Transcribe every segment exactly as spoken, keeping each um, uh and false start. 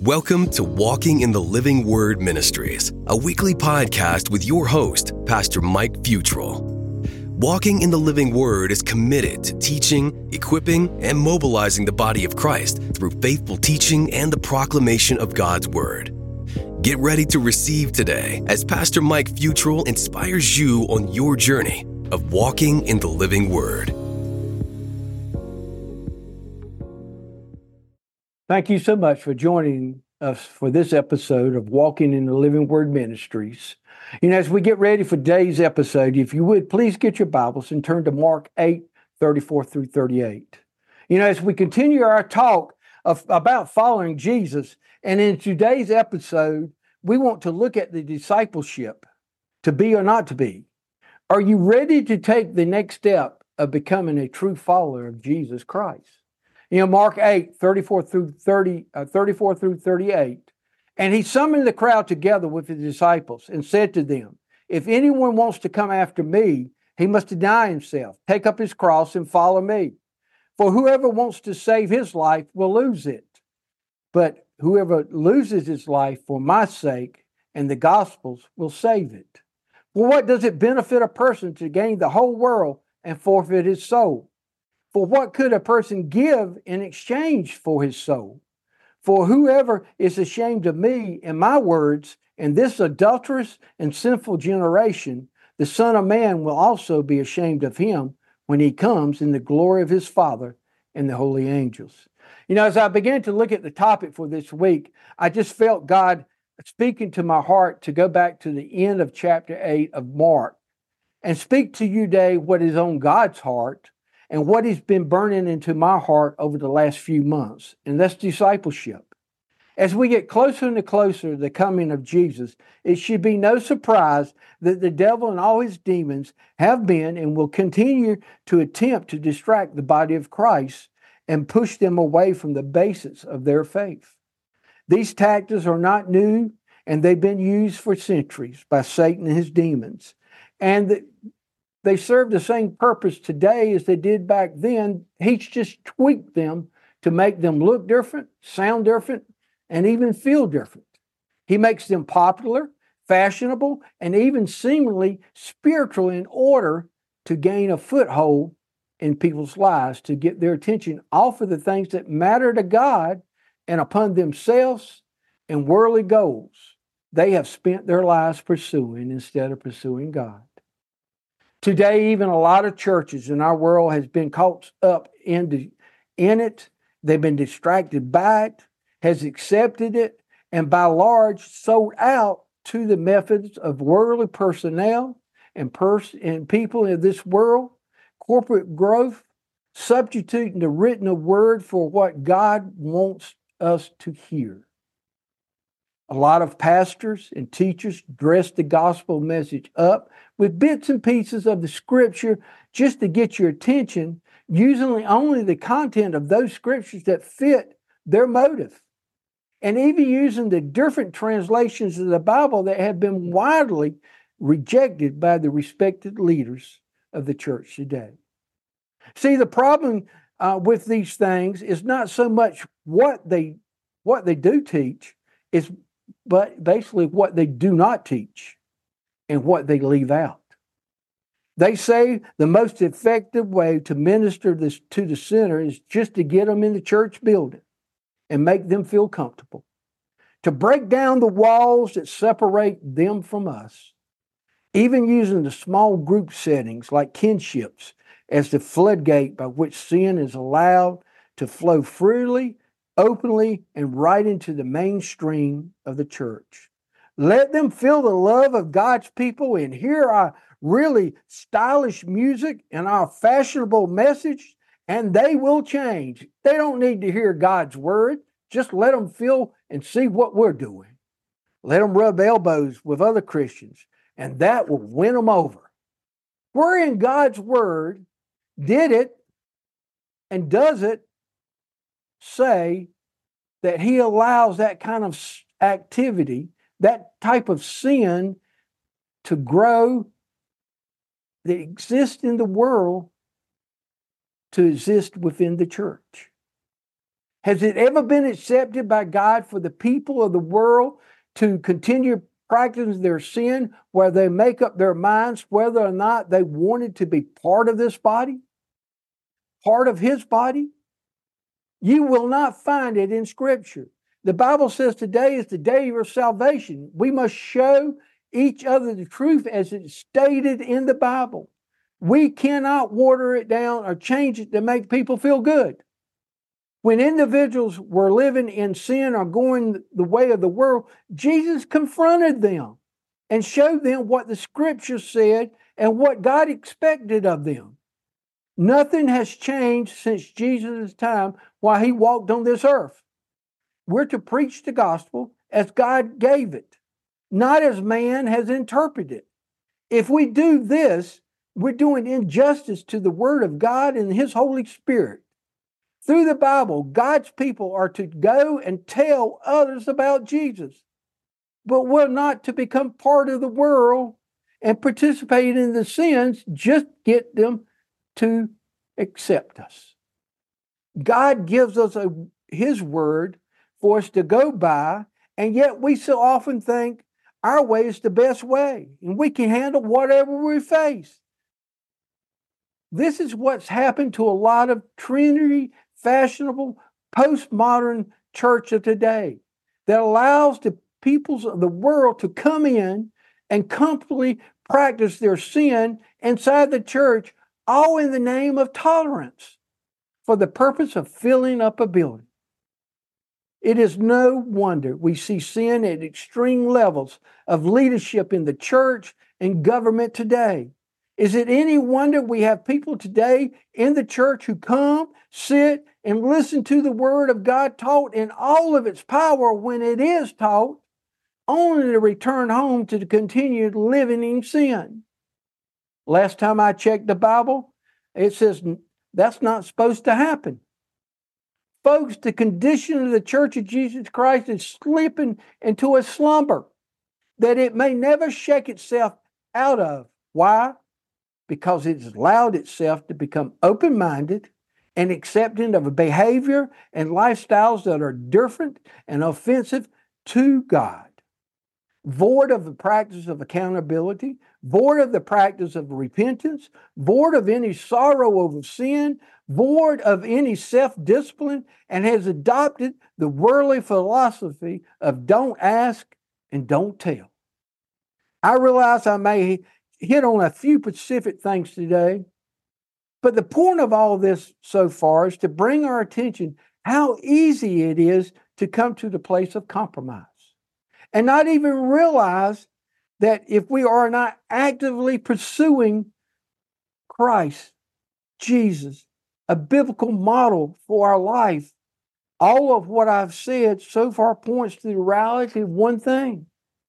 Welcome to Walking in the Living Word Ministries, a weekly podcast with your host, Pastor Mike Futrell. Walking in the Living Word is committed to teaching, equipping, and mobilizing the body of Christ through faithful teaching and the proclamation of God's Word. Get ready to receive today as Pastor Mike Futrell inspires you on your journey of walking in the living Word. Thank you so much for joining us for this episode of Walking in the Living Word Ministries. You know, as we get ready for today's episode, if you would, please get your Bibles and turn to Mark eight, thirty-four through thirty-eight. You know, as we continue our talk of, about following Jesus, and in today's episode, we want to look at the discipleship, to be or not to be. Are you ready to take the next step of becoming a true follower of Jesus Christ? You know, Mark eight, thirty-four through thirty, uh, thirty-four through thirty-eight. And he summoned the crowd together with his disciples and said to them, if anyone wants to come after me, he must deny himself, take up his cross and follow me. For whoever wants to save his life will lose it. But whoever loses his life for my sake and the gospel's will save it. Well, what does it benefit a person to gain the whole world and forfeit his soul? For what could a person give in exchange for his soul? For whoever is ashamed of me and my words in this adulterous and sinful generation, the Son of Man will also be ashamed of him when he comes in the glory of his Father and the holy angels. You know, as I began to look at the topic for this week, I just felt God speaking to my heart to go back to the end of chapter eight of Mark and speak to you today what is on God's heart and what has been burning into my heart over the last few months, and that's discipleship. As we get closer and closer to the coming of Jesus, it should be no surprise that the devil and all his demons have been and will continue to attempt to distract the body of Christ and push them away from the basis of their faith. These tactics are not new, and they've been used for centuries by Satan and his demons. And the, They serve the same purpose today as they did back then. He's just tweaked them to make them look different, sound different, and even feel different. He makes them popular, fashionable, and even seemingly spiritual in order to gain a foothold in people's lives, to get their attention off of the things that matter to God and upon themselves and worldly goals they have spent their lives pursuing instead of pursuing God. Today, even a lot of churches in our world has been caught up in, the, in it. They've been distracted by it, has accepted it, and by large sold out to the methods of worldly personnel and, pers- and people in this world, corporate growth, substituting the written word for what God wants us to hear. A lot of pastors and teachers dress the gospel message up with bits and pieces of the scripture just to get your attention, using only the content of those scriptures that fit their motive. And even using the different translations of the Bible that have been widely rejected by the respected leaders of the church today. See, the problem uh, with these things is not so much what they what they do teach, is but basically what they do not teach and what they leave out. They say the most effective way to minister this to the sinner is just to get them in the church building and make them feel comfortable, to break down the walls that separate them from us, even using the small group settings like kinships as the floodgate by which sin is allowed to flow freely, openly, and right into the mainstream of the church. Let them feel the love of God's people and hear our really stylish music and our fashionable message, and they will change. They don't need to hear God's word. Just let them feel and see what we're doing. Let them rub elbows with other Christians, and that will win them over. Where in God's word did it and does it say that he allows that kind of activity, that type of sin to grow, that exists in the world, to exist within the church? Has it ever been accepted by God for the people of the world to continue practicing their sin where they make up their minds whether or not they wanted to be part of this body? Part of His body? You will not find it in Scripture. The Bible says today is the day of your salvation. We must show each other the truth as it's stated in the Bible. We cannot water it down or change it to make people feel good. When individuals were living in sin or going the way of the world, Jesus confronted them and showed them what the Scripture said and what God expected of them. Nothing has changed since Jesus' time while He walked on this earth. We're to preach the gospel as God gave it, not as man has interpreted it. If we do this, we're doing injustice to the Word of God and His Holy Spirit. Through the Bible, God's people are to go and tell others about Jesus, but we're not to become part of the world and participate in the sins, just get them to accept us. God gives us a, His Word for us to go by, and yet we so often think our way is the best way, and we can handle whatever we face. This is what's happened to a lot of Trinity fashionable postmodern church of today that allows the peoples of the world to come in and comfortably practice their sin inside the church, all in the name of tolerance for the purpose of filling up a building. It is no wonder we see sin at extreme levels of leadership in the church and government today. Is it any wonder we have people today in the church who come, sit, and listen to the Word of God taught in all of its power when it is taught, only to return home to continue living in sin? Last time I checked the Bible, it says that's not supposed to happen. Folks, the condition of the Church of Jesus Christ is slipping into a slumber that it may never shake itself out of. Why? Because it's allowed itself to become open-minded and accepting of a behavior and lifestyles that are different and offensive to God. Void of the practice of accountability, void of the practice of repentance, void of any sorrow over sin, void of any self-discipline, and has adopted the worldly philosophy of don't ask and don't tell. I realize I may hit on a few specific things today, but the point of all this so far is to bring our attention how easy it is to come to the place of compromise and not even realize that if we are not actively pursuing Christ, Jesus, a biblical model for our life, all of what I've said so far points to the reality of one thing.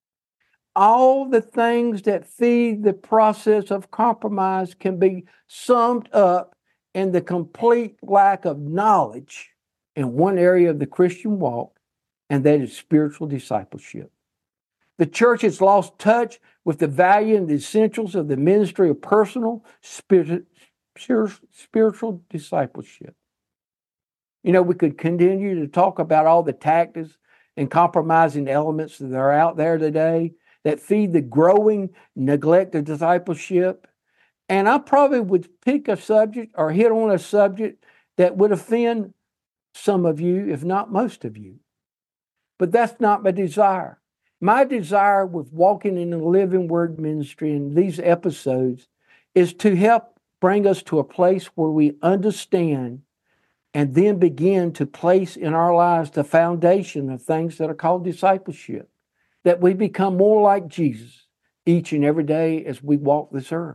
All the things that feed the process of compromise can be summed up in the complete lack of knowledge in one area of the Christian walk, and that is spiritual discipleship. The church has lost touch with the value and the essentials of the ministry of personal spirit, spiritual discipleship. You know, we could continue to talk about all the tactics and compromising elements that are out there today that feed the growing neglect of discipleship. And I probably would pick a subject or hit on a subject that would offend some of you, if not most of you. But that's not my desire. My desire with walking in the Living Word ministry in these episodes is to help bring us to a place where we understand and then begin to place in our lives the foundation of things that are called discipleship, that we become more like Jesus each and every day as we walk this earth.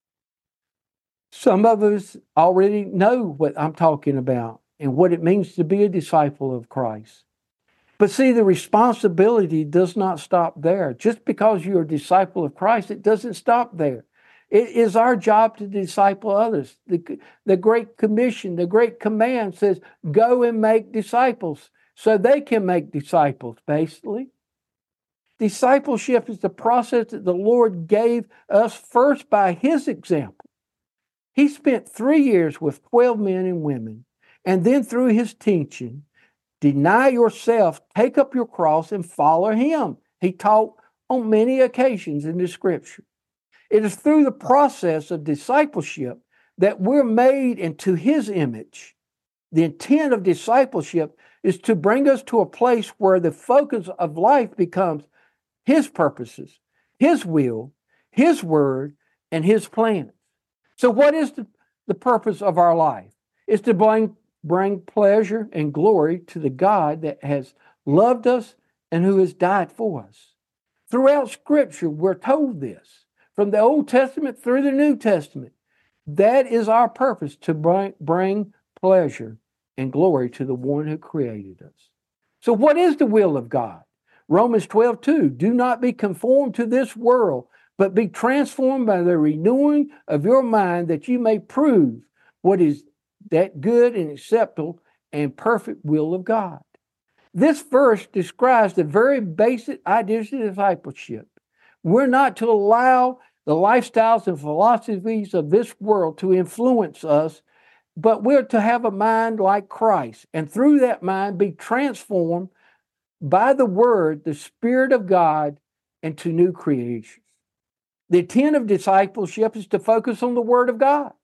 Some of us already know what I'm talking about and what it means to be a disciple of Christ. But see, the responsibility does not stop there. Just because you're a disciple of Christ, it doesn't stop there. It is our job to disciple others. The, the Great Commission, the Great Command says, go and make disciples so they can make disciples, basically. Discipleship is the process that the Lord gave us first by His example. He spent three years with twelve men and women, and then through His teaching, Deny yourself, take up your cross, and follow him. He taught on many occasions in the scripture. It is through the process of discipleship that we're made into his image. The intent of discipleship is to bring us to a place where the focus of life becomes his purposes, his will, his word, and his plans. So what is the, the purpose of our life? It's to bring, bring pleasure and glory to the God that has loved us and who has died for us. Throughout Scripture, we're told this, from the Old Testament through the New Testament. That is our purpose, to bring, bring pleasure and glory to the one who created us. So what is the will of God? Romans twelve two, do not be conformed to this world, but be transformed by the renewing of your mind, that you may prove what is that good and acceptable and perfect will of God. This verse describes the very basic ideas of discipleship. We're not to allow the lifestyles and philosophies of this world to influence us, but we're to have a mind like Christ, and through that mind be transformed by the Word, the Spirit of God, into new creations. The intent of discipleship is to focus on the Word of God.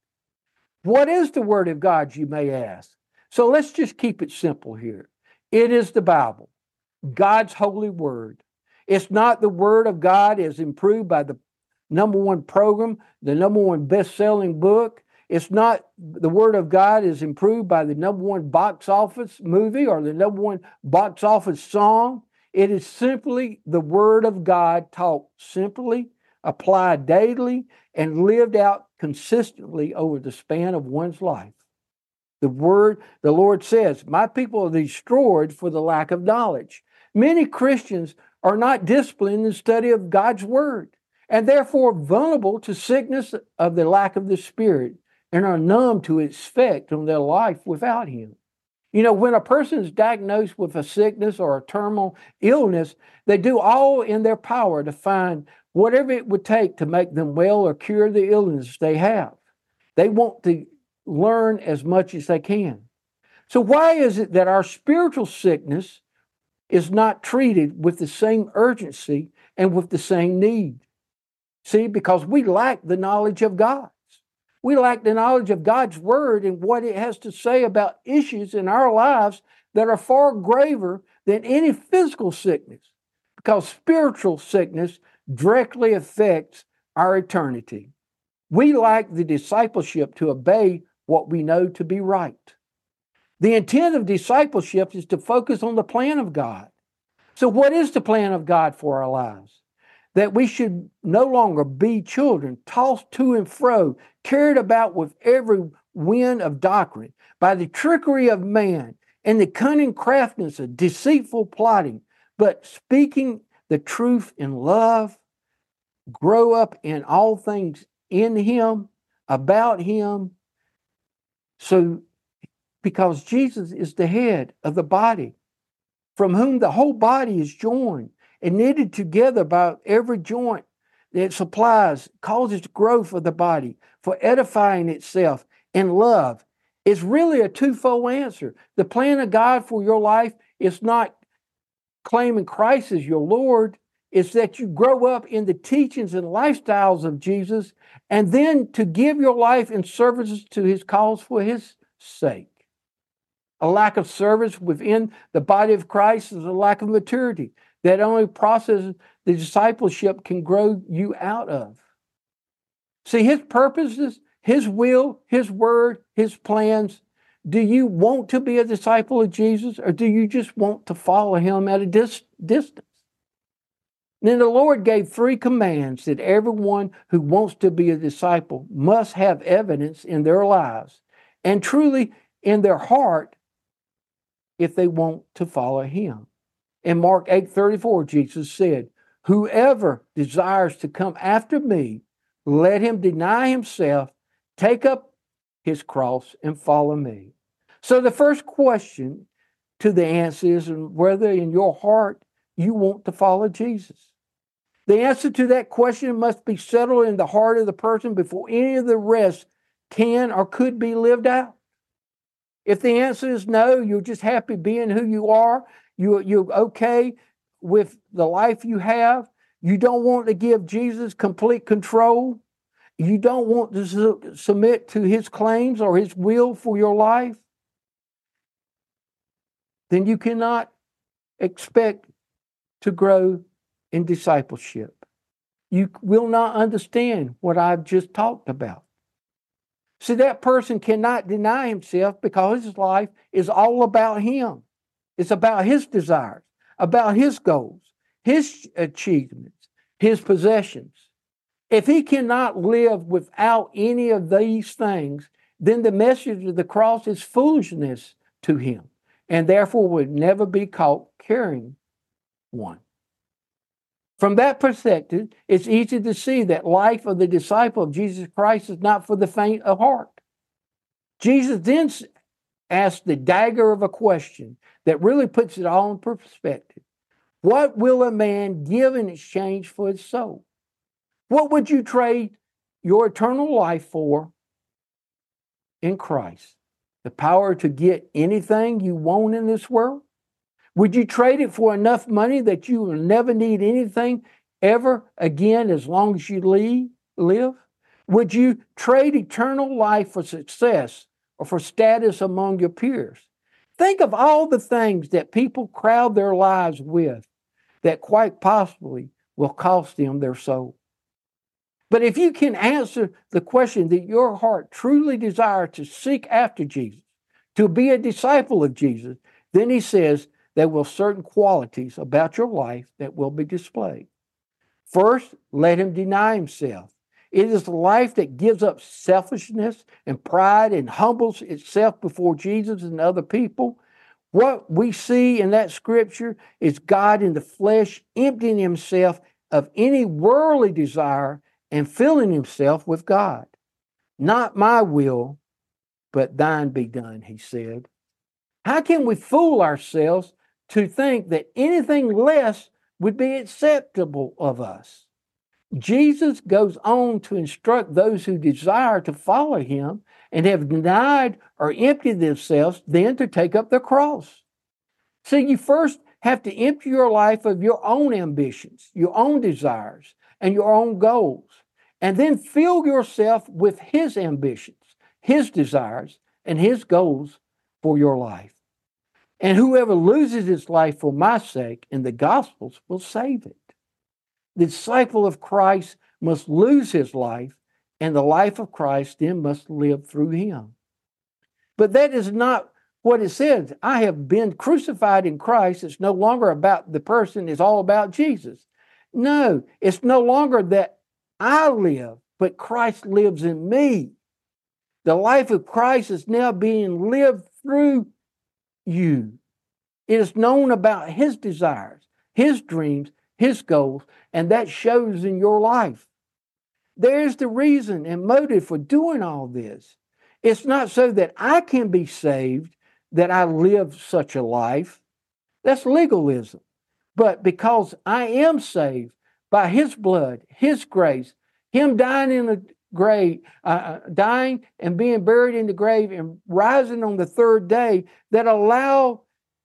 What is the Word of God, you may ask? So let's just keep it simple here. It is the Bible, God's holy Word. It's not the Word of God as improved by the number one program, the number one best-selling book. It's not the Word of God is improved by the number one box office movie or the number one box office song. It is simply the Word of God taught simply, applied daily, and lived out consistently over the span of one's life. The Word, the Lord says, my people are destroyed for the lack of knowledge. Many Christians are not disciplined in the study of God's Word, and therefore vulnerable to sickness of the lack of the Spirit, and are numb to its effect on their life without him. You know, when a person is diagnosed with a sickness or a terminal illness, they do all in their power to find whatever it would take to make them well or cure the illness they have. They want to learn as much as they can. So why is it that our spiritual sickness is not treated with the same urgency and with the same need? See, because we lack the knowledge of God. We lack the knowledge of God's Word and what it has to say about issues in our lives that are far graver than any physical sickness, because spiritual sickness directly affects our eternity. We lack the discipleship to obey what we know to be right. The intent of discipleship is to focus on the plan of God. So what is the plan of God for our lives? That we should no longer be children tossed to and fro, carried about with every wind of doctrine, by the trickery of man and the cunning craftiness of deceitful plotting, but speaking the truth in love, grow up in all things in him, about him. So, because Jesus is the head of the body, from whom the whole body is joined and knitted together by every joint that it supplies, causes growth of the body for edifying itself in love. It's really a twofold answer. The plan of God for your life is not claiming Christ as your Lord. It's that you grow up in the teachings and lifestyles of Jesus, and then to give your life in service to his cause for his sake. A lack of service within the body of Christ is a lack of maturity that only process the discipleship can grow you out of. See, his purposes, his will, his word, his plans. Do you want to be a disciple of Jesus, or do you just want to follow him at a dis- distance? Then the Lord gave three commands that everyone who wants to be a disciple must have evidence in their lives and truly in their heart if they want to follow him. In Mark eight thirty-four, Jesus said, whoever desires to come after me, let him deny himself, take up his cross, and follow me. So the first question to the answer is whether in your heart you want to follow Jesus. The answer to that question must be settled in the heart of the person before any of the rest can or could be lived out. If the answer is no, you're just happy being who you are, you, you're okay with the life you have, you don't want to give Jesus complete control, you don't want to su- submit to his claims or his will for your life, then you cannot expect to grow in discipleship. You will not understand what I've just talked about. See, that person cannot deny himself because his life is all about him. It's about his desires, about his goals, his achievements, his possessions. If he cannot live without any of these things, then the message of the cross is foolishness to him, and therefore would never be caught carrying one. From that perspective, it's easy to see that life of the disciple of Jesus Christ is not for the faint of heart. Jesus then asked the dagger of a question that really puts it all in perspective. What will a man give in exchange for his soul? What would you trade your eternal life for in Christ? The power to get anything you want in this world? Would you trade it for enough money that you will never need anything ever again as long as you live? Would you trade eternal life for success or for status among your peers? Think of all the things that people crowd their lives with that quite possibly will cost them their soul. But if you can answer the question that your heart truly desires to seek after Jesus, to be a disciple of Jesus, then he says there will certain qualities about your life that will be displayed. First, let him deny himself. It is the life that gives up selfishness and pride and humbles itself before Jesus and other people. What we see in that scripture is God in the flesh emptying himself of any worldly desire and filling himself with God. Not my will, but thine be done, he said. How can we fool ourselves to think that anything less would be acceptable of us? Jesus goes on to instruct those who desire to follow him and have denied or emptied themselves, then to take up their cross. So you first have to empty your life of your own ambitions, your own desires, and your own goals, and then fill yourself with his ambitions, his desires, and his goals for your life. And whoever loses his life for my sake in the Gospels will save it. The disciple of Christ must lose his life, and the life of Christ then must live through him. But that is not what it says. I have been crucified in Christ. It's no longer about the person. It's all about Jesus. No, it's no longer that I live, but Christ lives in me. The life of Christ is now being lived through you. It is known about his desires, his dreams, his goals, and that shows in your life. There's the reason and motive for doing all this. It's not so that I can be saved, that I live such a life. That's legalism. But because I am saved by his blood, his grace, him dying in the grave, uh, dying and being buried in the grave and rising on the third day, that allow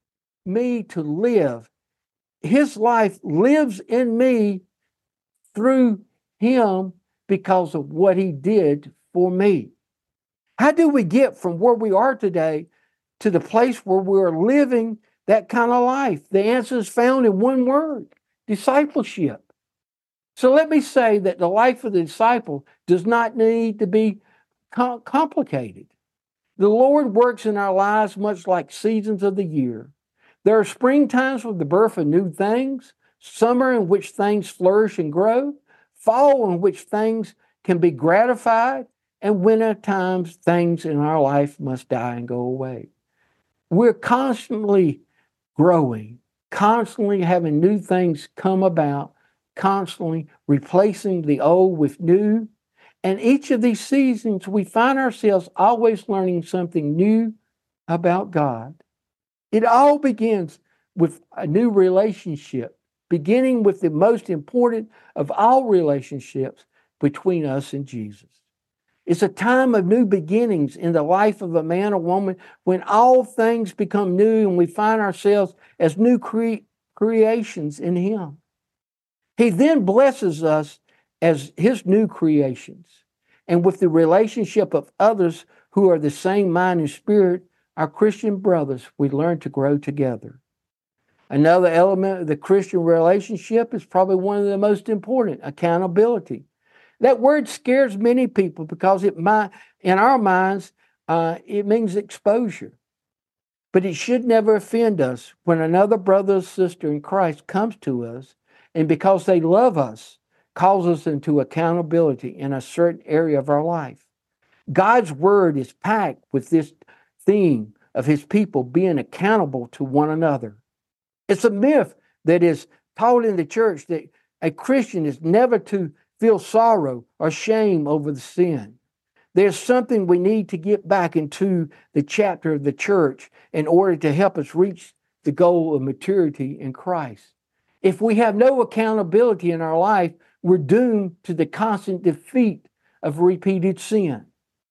me to live. His life lives in me through him because of what he did for me. How do we get from where we are today to the place where we're living that kind of life? The answer is found in one word: discipleship. So let me say that the life of the disciple does not need to be com- complicated. The Lord works in our lives much like seasons of the year. There are spring times with the birth of new things, summer in which things flourish and grow, fall in which things can be gratified, and winter times things in our life must die and go away. We're constantly growing, constantly having new things come about, constantly replacing the old with new. And each of these seasons, we find ourselves always learning something new about God. It all begins with a new relationship, beginning with the most important of all relationships between us and Jesus. It's a time of new beginnings in the life of a man or woman when all things become new and we find ourselves as new cre- creations in Him. He then blesses us as His new creations. And with the relationship of others who are the same mind and spirit, our Christian brothers, we learn to grow together. Another element of the Christian relationship is probably one of the most important, accountability. That word scares many people because it might, in our minds, uh, it means exposure. But it should never offend us when another brother or sister in Christ comes to us and because they love us, calls us into accountability in a certain area of our life. God's word is packed with this theme of His people being accountable to one another. It's a myth that is taught in the church that a Christian is never to feel sorrow or shame over the sin. There's something we need to get back into the chapter of the church in order to help us reach the goal of maturity in Christ. If we have no accountability in our life, we're doomed to the constant defeat of repeated sin.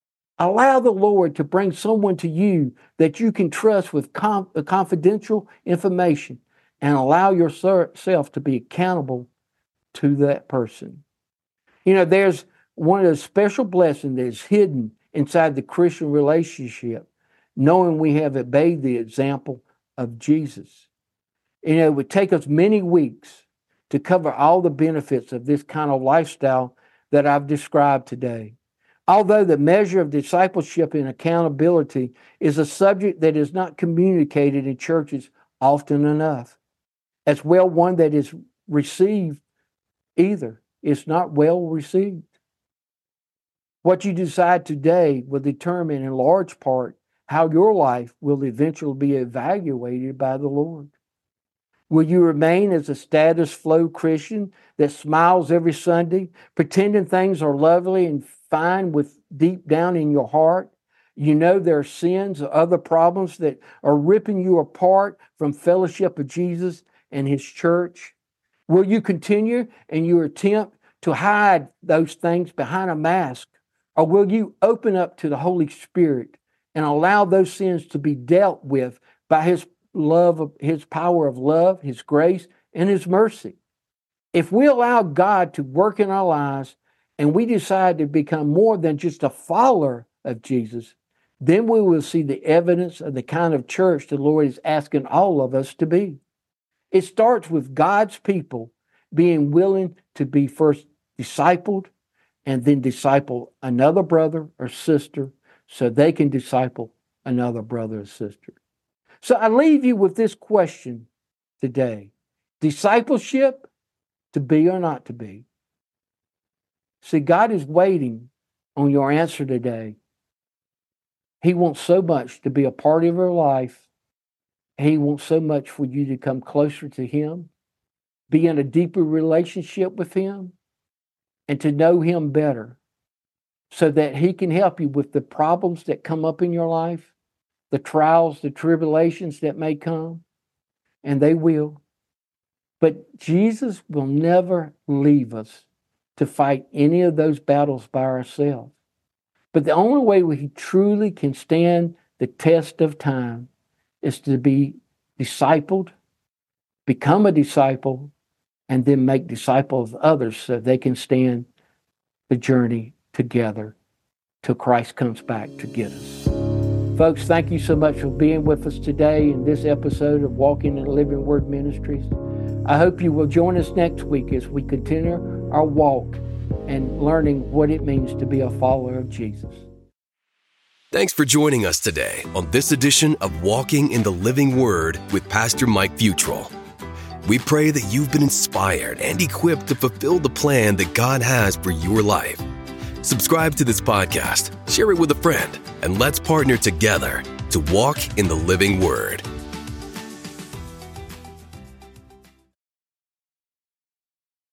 Allow the Lord to bring someone to you that you can trust with com- confidential information and allow yourself to be accountable to that person. You know, there's one of the special blessings that is hidden inside the Christian relationship, knowing we have obeyed the example of Jesus. You know, it would take us many weeks to cover all the benefits of this kind of lifestyle that I've described today. Although the measure of discipleship and accountability is a subject that is not communicated in churches often enough, as well one that is received either. It's not well received. What you decide today will determine in large part how your life will eventually be evaluated by the Lord. Will you remain as a status flow Christian that smiles every Sunday, pretending things are lovely and fine with deep down in your heart? You know there are sins or other problems that are ripping you apart from fellowship of Jesus and His church. Will you continue in your attempt to hide those things behind a mask? Or will you open up to the Holy Spirit and allow those sins to be dealt with by His love, His power of love, His grace, and His mercy? If we allow God to work in our lives and we decide to become more than just a follower of Jesus, then we will see the evidence of the kind of church the Lord is asking all of us to be. It starts with God's people being willing to be first discipled and then disciple another brother or sister so they can disciple another brother or sister. So I leave you with this question today. Discipleship, to be or not to be? See, God is waiting on your answer today. He wants so much to be a part of your life. He wants so much for you to come closer to Him, be in a deeper relationship with Him, and to know Him better so that He can help you with the problems that come up in your life, the trials, the tribulations that may come, and they will. But Jesus will never leave us to fight any of those battles by ourselves. But the only way we truly can stand the test of time is to be discipled, become a disciple, and then make disciples of others so they can stand the journey together till Christ comes back to get us. Folks, thank you so much for being with us today in this episode of Walking in the Living Word Ministries. I hope you will join us next week as we continue our walk and learning what it means to be a follower of Jesus. Thanks for joining us today on this edition of Walking in the Living Word with Pastor Mike Futrell. We pray that you've been inspired and equipped to fulfill the plan that God has for your life. Subscribe to this podcast, share it with a friend, and let's partner together to walk in the living Word.